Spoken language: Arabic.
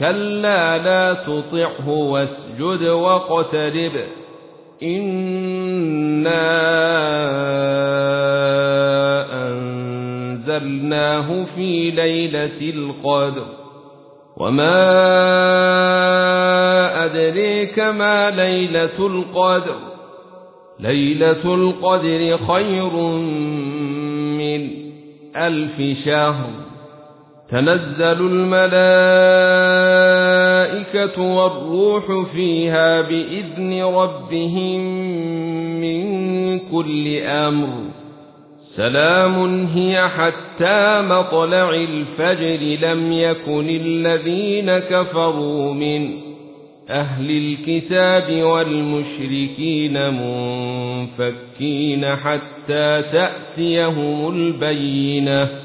كلا لا تطعه واسجد واقترب إنا أنزلناه في ليلة القدر وما أدريك ما ليلة القدر ليلة القدر خير من 1000 شهر تنزل الملائكة والروح فيها بإذن ربهم من كل أمر سلام هي حتى مطلع الفجر لم يكن الذين كفروا من أهل الكتاب والمشركين منفكين حتى تأتيهم البينة